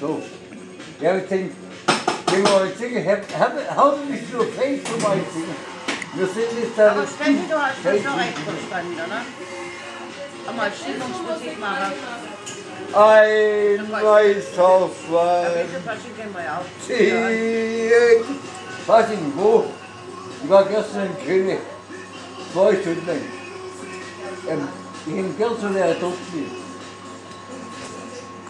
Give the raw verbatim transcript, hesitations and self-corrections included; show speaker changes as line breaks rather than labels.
So. Ja, ich denke, wenn wir heute singen, haben mich nur fähig zum Einsingen. Wir sind jetzt da.
Aber Steffi, du hast das noch recht verstanden, oder? Einmal Stimmungsmusik machen.
Ein weißer
Ja,
Schwan
bitte, Fasching kennen wir ja auch.
zieht. Fasching, wo? Ich war gestern in König. Zwei Stunden lang. Ähm, ich habe gern so eine Adoption.